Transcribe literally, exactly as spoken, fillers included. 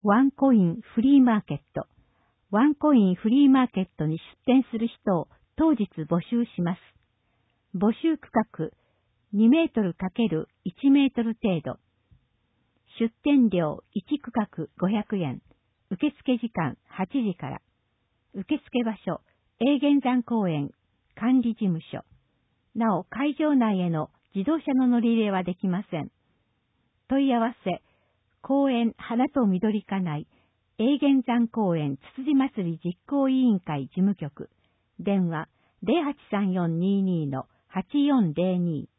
ワンコインフリーマーケット、ワンコインフリーマーケットに出店する人を当日募集します。募集区画にメートル ×いち メートル程度。出店料いち区画ごひゃくえん。受付時間はちじから。受付場所、永源山公園管理事務所。なお、会場内への自動車の乗り入れはできません。問い合わせ、公園花と緑課内、永源山公園つつじ祭り実行委員会事務局。電話 ゼロはちさんよんにーにーのはちよんゼロに。